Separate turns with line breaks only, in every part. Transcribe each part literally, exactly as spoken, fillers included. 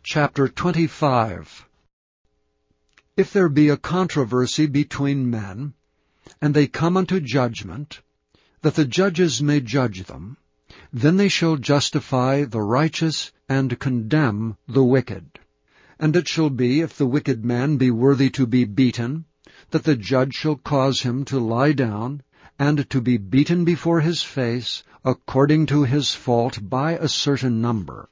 Chapter twenty-five. If there be a controversy between men, and they come unto judgment, that the judges may judge them, then they shall justify the righteous and condemn the wicked. And it shall be, if the wicked man be worthy to be beaten, that the judge shall cause him to lie down, and to be beaten before his face, according to his fault by a certain number.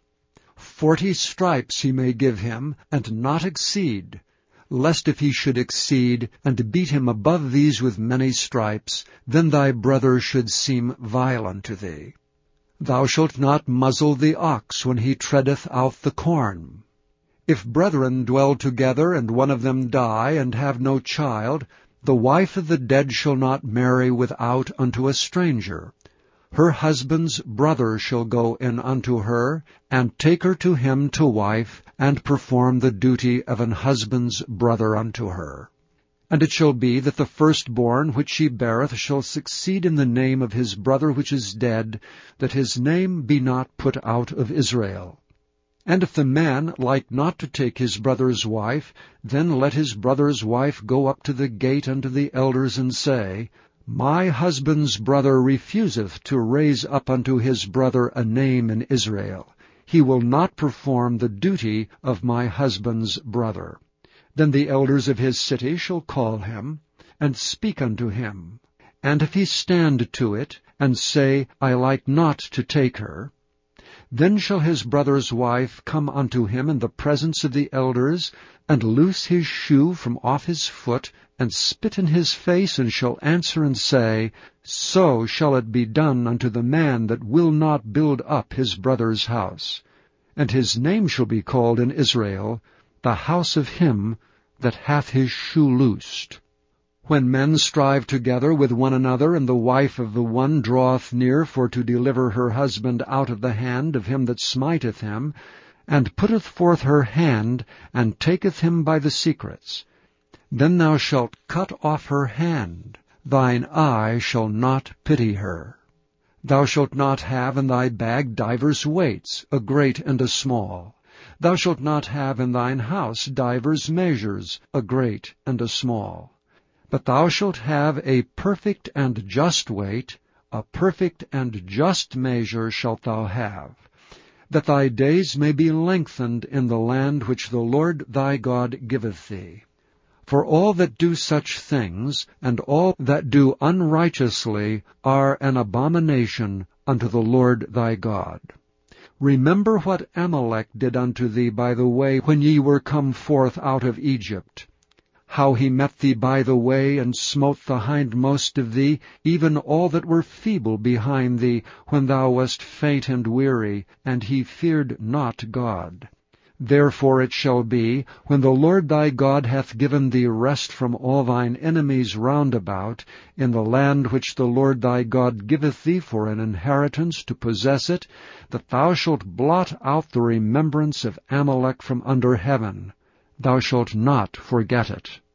Forty stripes he may give him, and not exceed, lest if he should exceed, and beat him above these with many stripes, then thy brother should seem vile unto thee. Thou shalt not muzzle the ox when he treadeth out the corn. If brethren dwell together, and one of them die, and have no child, the wife of the dead shall not marry without unto a stranger. Her husband's brother shall go in unto her, and take her to him to wife, and perform the duty of an husband's brother unto her. And it shall be that the firstborn which she beareth shall succeed in the name of his brother which is dead, that his name be not put out of Israel. And if the man like not to take his brother's wife, then let his brother's wife go up to the gate unto the elders, and say, My husband's brother refuseth to raise up unto his brother a name in Israel. He will not perform the duty of my husband's brother. Then the elders of his city shall call him, and speak unto him. And if he stand to it, and say, I like not to take her, then shall his brother's wife come unto him in the presence of the elders, and loose his shoe from off his foot, and spit in his face, and shall answer and say, So shall it be done unto the man that will not build up his brother's house. And his name shall be called in Israel, the house of him that hath his shoe loosed. When men strive together with one another, and the wife of the one draweth near for to deliver her husband out of the hand of him that smiteth him, and putteth forth her hand, and taketh him by the secrets, then thou shalt cut off her hand, thine eye shall not pity her. Thou shalt not have in thy bag divers weights, a great and a small. Thou shalt not have in thine house divers measures, a great and a small. But thou shalt have a perfect and just weight, a perfect and just measure shalt thou have, that thy days may be lengthened in the land which the Lord thy God giveth thee. For all that do such things, and all that do unrighteously, are an abomination unto the Lord thy God. Remember what Amalek did unto thee by the way when ye were come forth out of Egypt, how he met thee by the way, and smote the hindmost of thee, even all that were feeble behind thee, when thou wast faint and weary, and he feared not God. Therefore it shall be, when the Lord thy God hath given thee rest from all thine enemies round about, in the land which the Lord thy God giveth thee for an inheritance to possess it, that thou shalt blot out the remembrance of Amalek from under heaven. Thou shalt not forget it.